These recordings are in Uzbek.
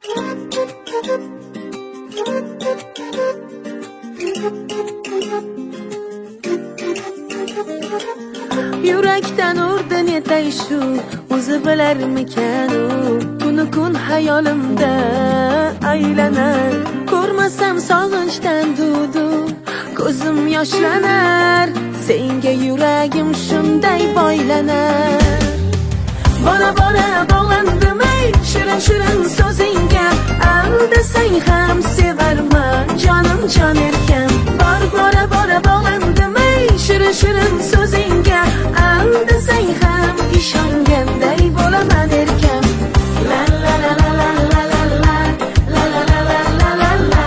Yurakdan urdi netay shu o'zi bilarmikan u kuni kun hayolimda aylanar ko'rmasam sog'inchdan dudu ko'zim yoshlanar senga yuragim shunday boylanar bora bora bog'landim ey shirin shirin so'zingga aldasang ham sevarman jonim jon erkam bora bora bog'landim ey shirin shirin so'zingga aldasang ham ishonganday bo'laman erkam la la la la la la la la la la la la la la la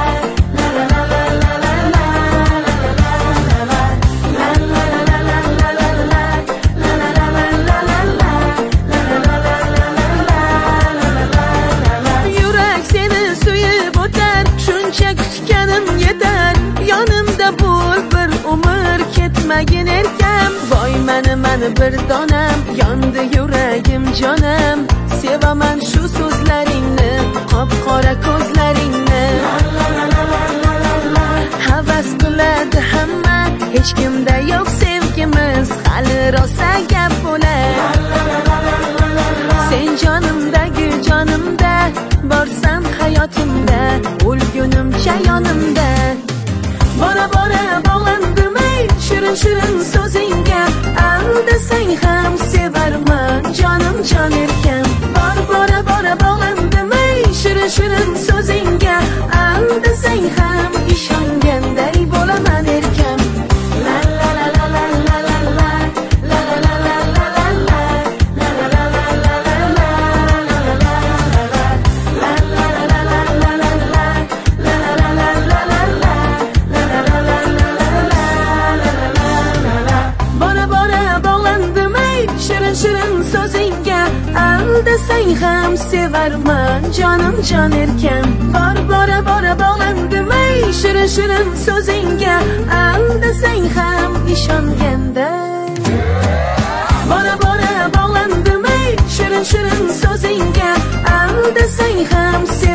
yurak seni suyib o'tar shuncha kutganim yetar yonimda bo'l bir umr ketmagin erkam voy mani bir donam yondi yuragim jonim sevaman shu so'zlaringni qop qora ko'zlaringni havas qiladi hamma hech kimda yo'q sevgimiz hali rosa gap bo'lar sen jonimdagi jonimda borsan hayotimda o'lgunimcha yonimda bora bora bog'landim ey shirin shirin so'zingga aldasang ham sevarman jonim jon erkam bora bora bog'landim ey shirin shirin so'zingga aldasang ham ishonganday bo'laman erkam la la la la la la la la la la la la la la la shirin shirin so'zingga aldasang ham sevarman jonim jon erkam bora bora bog'landim ey shirin shirin so'zingga aldasang ham ishonganday bora bora bog'landim ey shirin shirin so'zingga aldasang ham